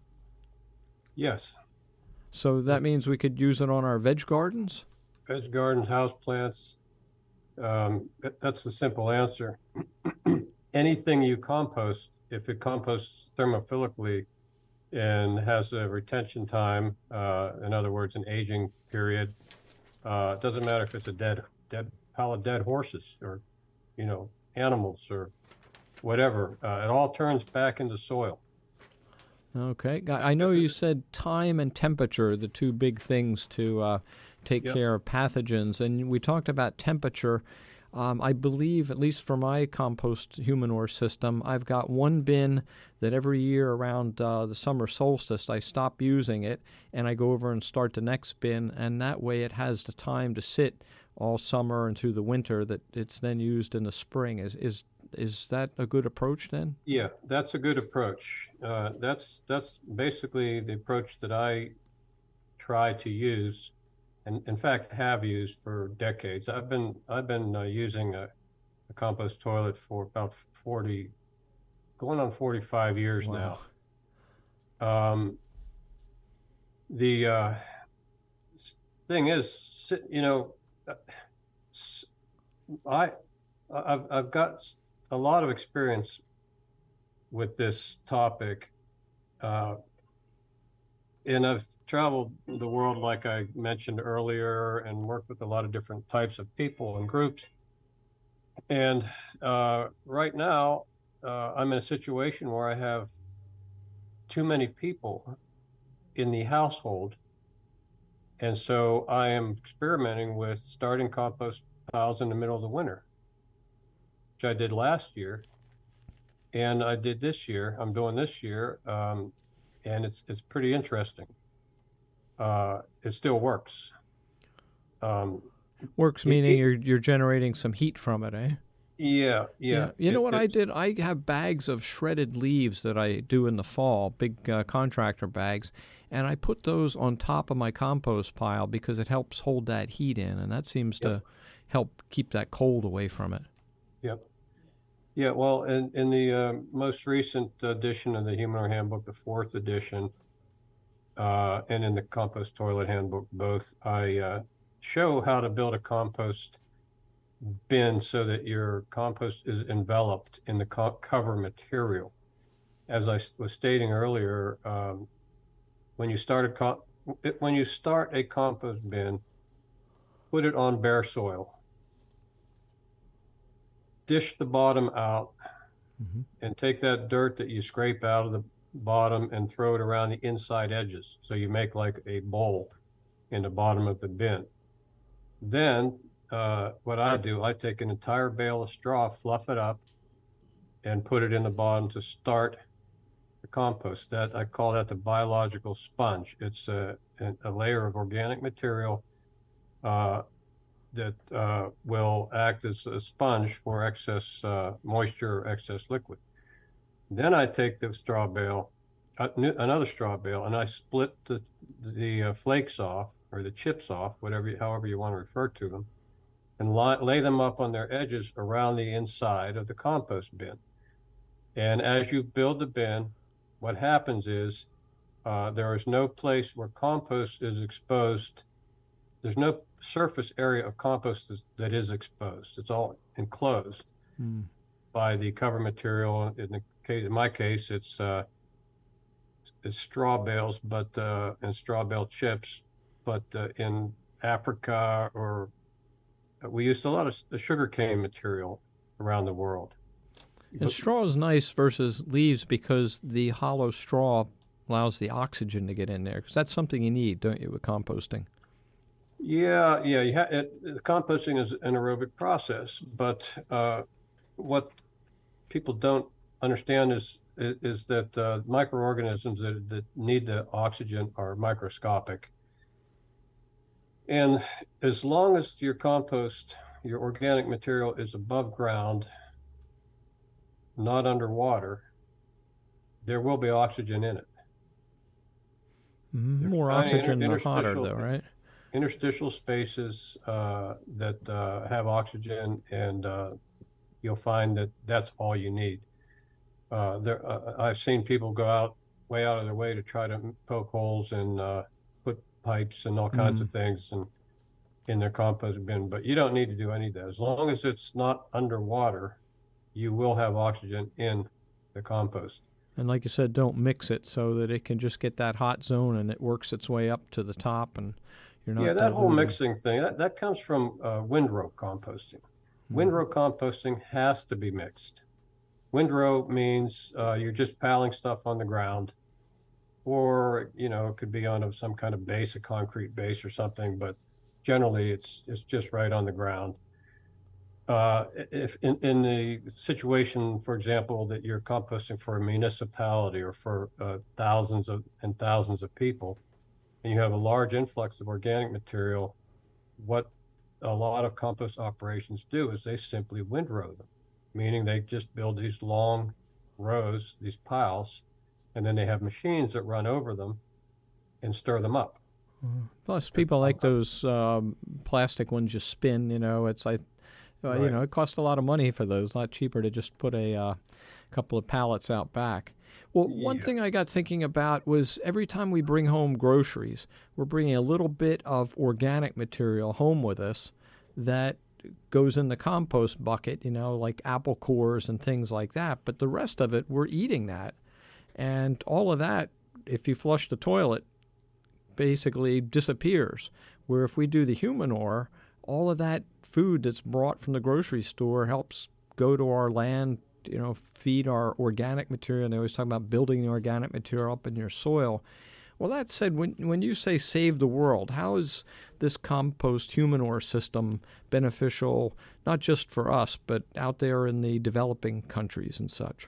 Yes. So that means we could use it on our veg gardens? Veg gardens, house plants. Um, that- that's the simple answer. Anything you compost, if it composts thermophilically and has a retention time, uh, in other words, an aging period, uh, it doesn't matter if it's a dead, dead pile of dead horses or, you know, animals or whatever. Uh, it all turns back into soil. Okay. Got- I know you said time and temperature are the two big things to uh, take Yep. care of pathogens, and we talked about temperature. Um, I believe, at least for my compost Humanore system, I've got one bin that every year around uh, the summer solstice I stop using it, and I go over and start the next bin, and that way it has the time to sit all summer and through the winter that it's then used in the spring. Is is is that a good approach then? Yeah, that's a good approach. Uh, that's that's basically the approach that I try to use, and in fact have used for decades. I've been I've been uh, using a, a compost toilet for about forty, going on forty-five years Wow. now. Um, the uh, s- thing is, you know, uh, s- I I've I've got s- a lot of experience with this topic, uh, and I've traveled the world, like I mentioned earlier, and worked with a lot of different types of people and groups. And uh, right now, uh, I'm in a situation where I have too many people in the household, and so I am experimenting with starting compost piles in the middle of the winter, which I did last year, and I did this year. I'm doing this year, um, and it's it's pretty interesting. Uh, it still works. Um, Works It- meaning it- you're you're generating some heat from it, eh? yeah, yeah. You know It- what I it's- did? I have bags of shredded leaves that I do in the fall, big uh, contractor bags, and I put those on top of my compost pile because it helps hold that heat in, and that seems Yep. to help keep that cold away from it. Yep. Yeah, well, in, in the uh, most recent edition of the Humanore Handbook, the fourth edition, uh, and in the Compost Toilet Handbook both, I uh, show how to build a compost bin so that your compost is enveloped in the co- cover material. As I was stating earlier, um, when you start a com- when you start a compost bin, put it on bare soil. Dish the bottom out, mm-hmm. and take that dirt that you scrape out of the bottom and throw it around the inside edges. So you make like a bowl in the bottom of the bin. Then uh, what I do, I take an entire bale of straw, fluff it up, and put it in the bottom to start the compost. That I call that the biological sponge. It's a, a layer of organic material uh, that uh, will act as a sponge for excess uh, moisture or excess liquid. Then I take the straw bale, uh, another straw bale, and I split the the uh, flakes off or the chips off, whatever, however you want to refer to them, and lie, lay them up on their edges around the inside of the compost bin. And as you build the bin, what happens is uh, there is no place where compost is exposed. There's no surface area of compost that is exposed. It's all enclosed mm. by the cover material. In the case, in my case, it's uh, it's straw bales, but uh, and straw bale chips. But uh, in Africa, or we used a lot of the sugarcane material around the world. And but, straw is nice versus leaves because the hollow straw allows the oxygen to get in there. Because that's something you need, don't you, with composting? Yeah, yeah. You ha- it, composting is an aerobic process, but uh, what people don't understand is is, is that uh, microorganisms that, that need the oxygen are microscopic. And as long as your compost, your organic material is above ground, not underwater, there will be oxygen in it. Mm-hmm. More oxygen, the hotter, though, right? Interstitial spaces uh, that uh, have oxygen, and uh, you'll find that that's all you need. Uh, there, uh, I've seen people go out way out of their way to try to poke holes and uh, put pipes and all kinds mm. of things and in their compost bin, but you don't need to do any of that. As long as it's not underwater, you will have oxygen in the compost. And like you said, don't mix it so that it can just get that hot zone and it works its way up to the top, and you're not. Yeah, that whole mixing thing, that, that comes from uh, windrow composting. Mm-hmm. Windrow composting has to be mixed. Windrow means uh, you're just piling stuff on the ground, or, you know, it could be on a, some kind of base, a concrete base or something, but generally it's it's just right on the ground. Uh, if in, in the situation, for example, that you're composting for a municipality or for uh, thousands of and thousands of people, and you have a large influx of organic material, what a lot of compost operations do is they simply windrow them, meaning they just build these long rows, these piles, and then they have machines that run over them and stir them up. Plus, people like those um, plastic ones you spin, you know, it's like, uh, right. you know, it costs a lot of money for those. A lot cheaper to just put a uh, couple of pallets out back. Well, yeah. One thing I got thinking about was every time we bring home groceries, we're bringing a little bit of organic material home with us that goes in the compost bucket, you know, like apple cores and things like that. But the rest of it, we're eating that. And all of that, if you flush the toilet, basically disappears. Where if we do the Humanure, all of that food that's brought from the grocery store helps go to our land, you know, feed our organic material. And they always talk about building the organic material up in your soil. Well, that said, when when you say save the world, how is this compost Humanure system beneficial, not just for us, but out there in the developing countries and such?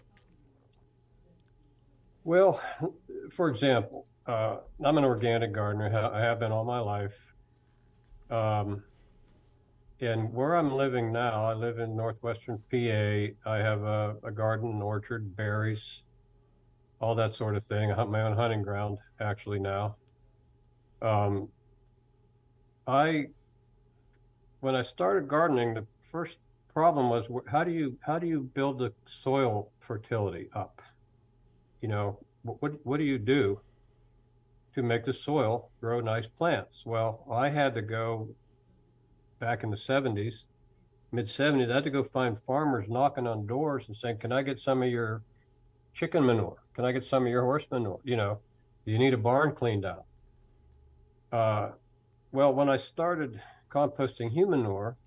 Well, for example, uh, I'm an organic gardener. I have been all my life. Um, and where I'm living now, I live in northwestern P A. I have a, a garden, an orchard, berries, all that sort of thing. I have my own hunting ground, actually, now. Um, I, when I started gardening, the first problem was how do you how do you build the soil fertility up? You know, what what do you do to make the soil grow nice plants. Well, I had to go back in the seventies, mid seventies, I had to go find farmers knocking on doors and saying, can I get some of your chicken manure? Can I get some of your horse manure? You know, do you need a barn cleaned out? Uh, well, when I started composting human manure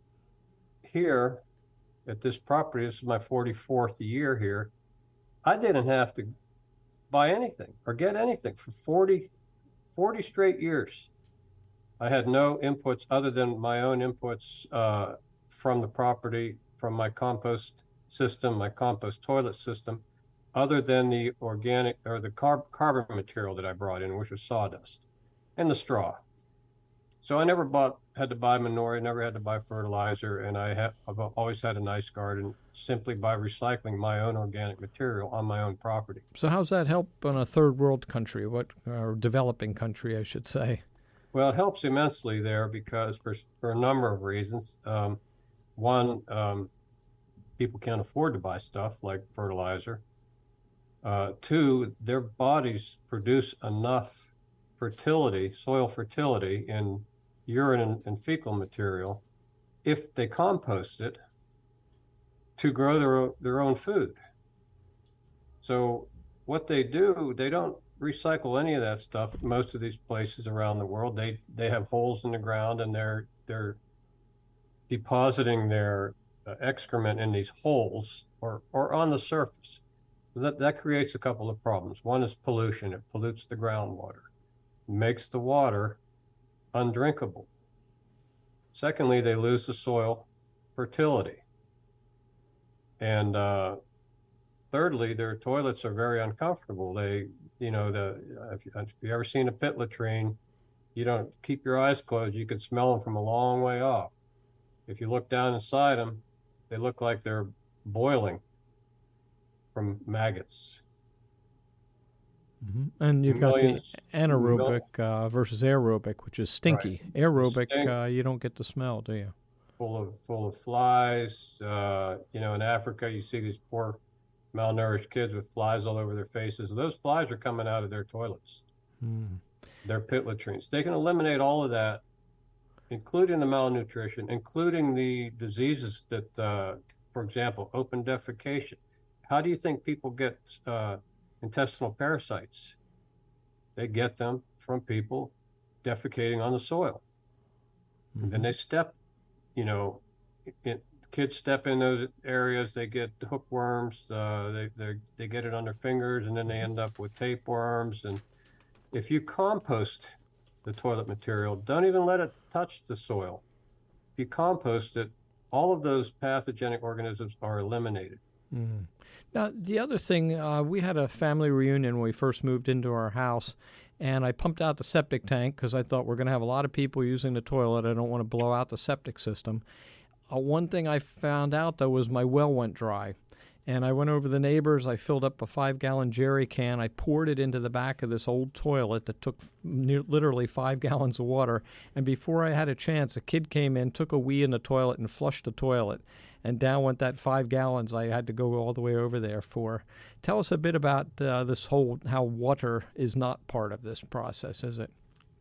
here at this property, this is my forty-fourth year here, I didn't have to buy anything or get anything for forty, forty straight years. I had no inputs other than my own inputs uh, from the property, from my compost system, my compost toilet system, other than the organic or the carb, carbon material that I brought in, which was sawdust and the straw. So I never bought, had to buy manure, I never had to buy fertilizer, and I have, I've always had a nice garden simply by recycling my own organic material on my own property. So how's that help in a third world country, what or developing country, I should say? Well, it helps immensely there because for, for a number of reasons. Um, one, um, people can't afford to buy stuff like fertilizer. Uh, two, their bodies produce enough fertility, soil fertility in urine and, and fecal material, if they compost it, to grow their own, their own food. So what they do, they don't recycle any of that stuff. Most of these places around the world, they they have holes in the ground and they're they're depositing their uh, excrement in these holes or or on the surface. That that creates a couple of problems. One is pollution. It pollutes the groundwater, makes the water undrinkable. Secondly, they lose the soil fertility. And uh, thirdly, their toilets are very uncomfortable. They, you know, the if, you, if you've ever seen a pit latrine, you don't keep your eyes closed. You can smell them from a long way off. If you look down inside them, they look like they're boiling from maggots. Mm-hmm. And you've Millions, got the anaerobic uh, versus aerobic, which is stinky. Right. Aerobic, Stink. uh, you don't get the smell, do you? Full of full of flies. Uh, you know, in Africa, you see these poor malnourished kids with flies all over their faces. Those flies are coming out of their toilets. Mm. Their pit latrines. They can eliminate all of that, including the malnutrition, including the diseases that, uh, for example, open defecation. How do you think people get uh, intestinal parasites? They get them from people defecating on the soil. Mm-hmm. And then they step, you know, it, kids step in those areas, they get hookworms, uh, they, they, they get it on their fingers, and then they end up with tapeworms. And if you compost the toilet material, don't even let it touch the soil. If you compost it, all of those pathogenic organisms are eliminated. Mm. Now, the other thing, uh, we had a family reunion when we first moved into our house, and I pumped out the septic tank because I thought we're going to have a lot of people using the toilet. I don't want to blow out the septic system. Uh, one thing I found out, though, was my well went dry. And I went over the neighbors. I filled up a five-gallon jerry can. I poured it into the back of this old toilet that took near, literally five gallons of water. And before I had a chance, a kid came in, took a wee in the toilet, and flushed the toilet. And down went that five gallons I had to go all the way over there for. Tell us a bit about uh, this whole, how water is not part of this process, is it?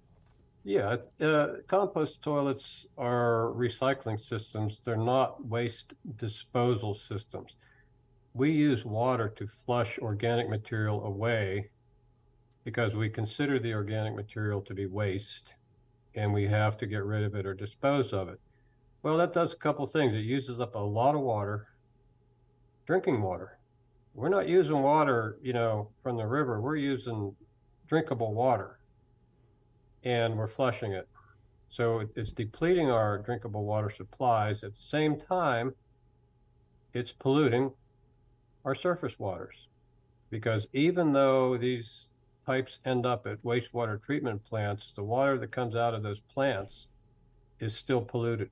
Yeah, it's, uh, compost toilets are recycling systems. They're not waste disposal systems. We use water to flush organic material away because we consider the organic material to be waste and we have to get rid of it or dispose of it. Well, that does a couple things. It uses up a lot of water, drinking water. We're not using water, you know, from the river. We're using drinkable water and we're flushing it. So it's depleting our drinkable water supplies. At the same time, it's polluting our surface waters, because even though these pipes end up at wastewater treatment plants, the water that comes out of those plants is still polluted,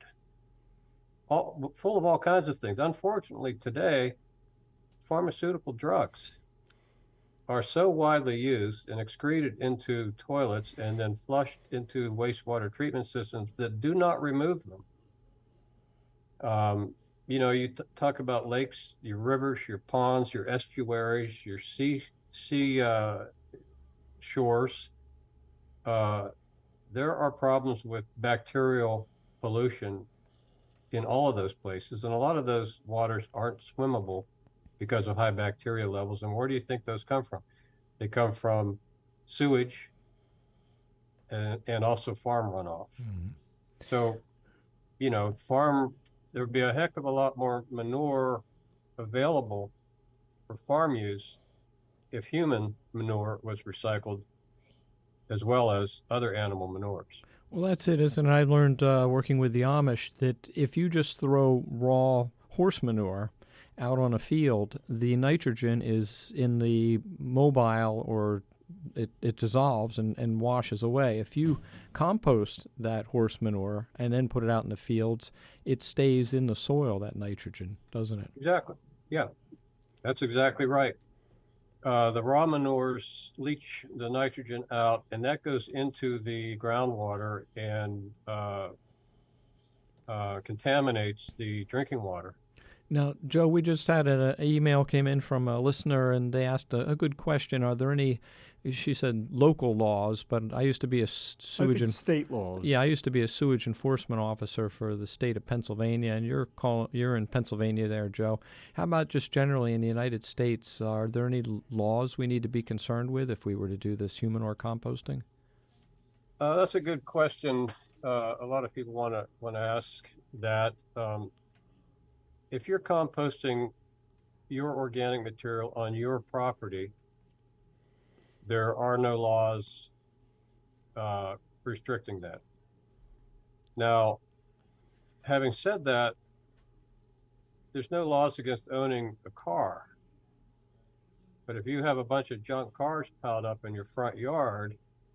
all, full of all kinds of things. Unfortunately, today, pharmaceutical drugs are so widely used and excreted into toilets and then flushed into wastewater treatment systems that do not remove them. Um, You know, you t- talk about lakes, your rivers, your ponds, your estuaries, your sea sea uh, shores. uh, there are problems with bacterial pollution in all of those places, and a lot of those waters aren't swimmable because of high bacteria levels. And where do you think those come from? They come from sewage and, and also farm runoff. Mm-hmm. So, you know, farm, there would be a heck of a lot more manure available for farm use if human manure was recycled as well as other animal manures. Well, that's it, isn't it? I learned uh, working with the Amish that if you just throw raw horse manure out on a field, the nitrogen is in the mobile, or it, it dissolves and, and washes away. If you compost that horse manure and then put it out in the fields, it stays in the soil, that nitrogen, doesn't it? Exactly. Yeah, that's exactly right. Uh, the raw manures leach the nitrogen out, and that goes into the groundwater and uh, uh, contaminates the drinking water. Now, Joe, we just had an email came in from a listener, and they asked a, a good question. Are there any, she said, local laws, but I used to be a sewage... I think state laws. Yeah, I used to be a sewage enforcement officer for the state of Pennsylvania, and you're call, you're in Pennsylvania there, Joe. How about just generally in the United States? Are there any laws we need to be concerned with if we were to do this humanure composting? Uh, that's a good question. Uh, a lot of people want to want to ask that. Um, If you're composting your organic material on your property, there are no laws uh, restricting that. Now, having said that, there's no laws against owning a car. But if you have a bunch of junk cars piled up in your front yard,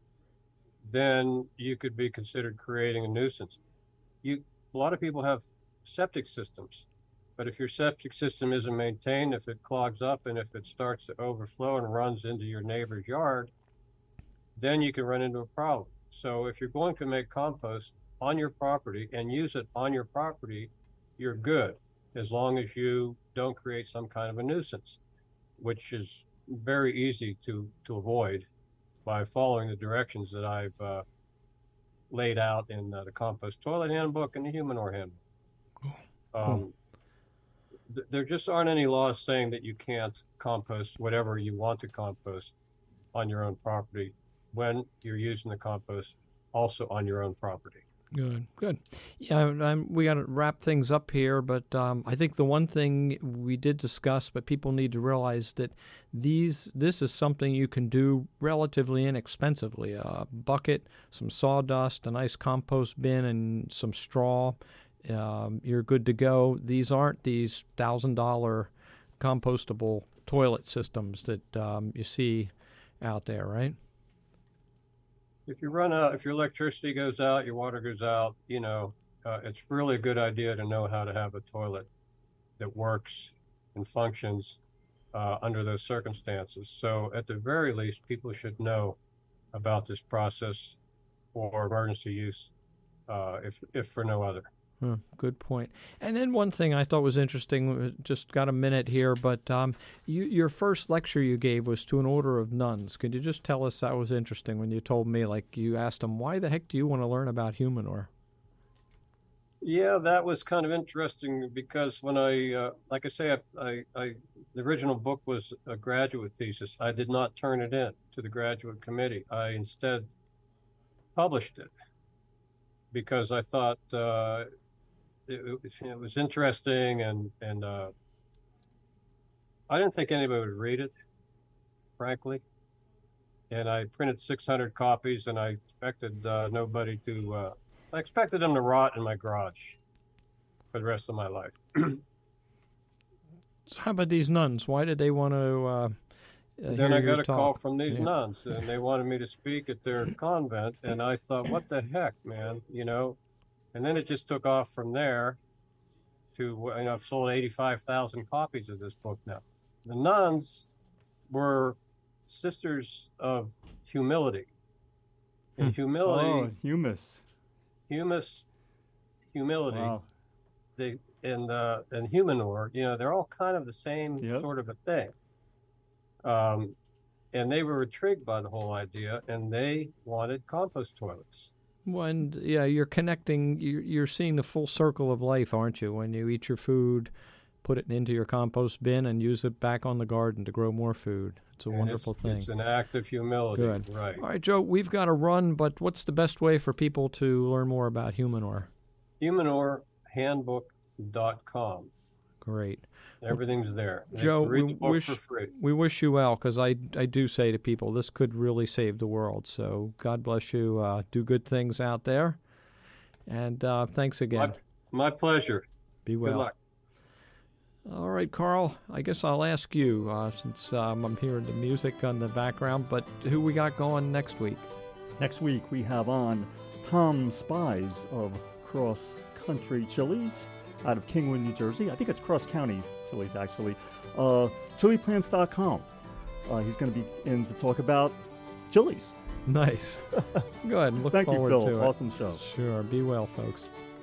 then you could be considered creating a nuisance. You, a lot of people have septic systems. But if your septic system isn't maintained, if it clogs up and if it starts to overflow and runs into your neighbor's yard, then you can run into a problem. So if you're going to make compost on your property and use it on your property, you're good, as long as you don't create some kind of a nuisance, which is very easy to, to avoid by following the directions that I've uh, laid out in uh, the Compost Toilet Handbook and the Humanure Handbook. Cool. Um, cool. There just aren't any laws saying that you can't compost whatever you want to compost on your own property when you're using the compost also on your own property. Good, good. Yeah, I'm, we got to wrap things up here, but um, I think the one thing we did discuss, but people need to realize that these this is something you can do relatively inexpensively. A bucket, some sawdust, a nice compost bin, and some straw. Um, you're good to go. These aren't these one thousand dollars compostable toilet systems that um, you see out there, right? If you run out, if your electricity goes out, your water goes out, you know, uh, it's really a good idea to know how to have a toilet that works and functions uh, under those circumstances. So at the very least, people should know about this process for emergency use, uh, if if for no other. Hmm, good point. And then one thing I thought was interesting, just got a minute here, but um, you, your first lecture you gave was to an order of nuns. Could you just tell us that was interesting when you told me, like you asked them, why the heck do you want to learn about humanure? Yeah, that was kind of interesting because when I, uh, like I say, I, I, I, the original book was a graduate thesis. I did not turn it in to the graduate committee. I instead published it because I thought, uh, It, it, it was interesting, and and uh, I didn't think anybody would read it, frankly. And I printed six hundred copies, and I expected uh, nobody to. Uh, I expected them to rot in my garage for the rest of my life. So how about these nuns? Why did they want to? Uh, uh, then I got a talk? call from these yeah. nuns, and they wanted me to speak at their convent, and I thought, what the heck, man, you know. And then it just took off from there to, you know, I've sold eighty-five thousand copies of this book now. The nuns were sisters of humility. And humility. Oh, humus. Humus, humility. Wow. They, and, uh, and humanure, you know, they're all kind of the same yep. sort of a thing. Um, and they were intrigued by the whole idea, and they wanted compost toilets. Well, and yeah, you're connecting, you're, you're seeing the full circle of life, aren't you? When you eat your food, put it into your compost bin, and use it back on the garden to grow more food. It's a And wonderful it's, thing. It's an act of humility. Good. Right. All right, Joe, we've got to run, but what's the best way for people to learn more about Humanor? humanor handbook dot com. Great. Everything's there. They Joe, can read we the book wish, for free. we wish you well, because I, I do say to people, this could really save the world. So God bless you. Uh, do good things out there. And uh, thanks again. My, my pleasure. Be well. Good luck. All right, Carl, I guess I'll ask you, uh, since um, I'm hearing the music on the background, but who we got going next week? Next week we have on Tom Spies of Cross Country Chilies out of Kingwood, New Jersey. I think it's Cross County Chilies, actually. Uh, chili plants dot com. Uh, he's going to be in to talk about chilies. Nice. Good. Look Thank you, forward Phil. to it. Awesome show. Sure. Be well, folks.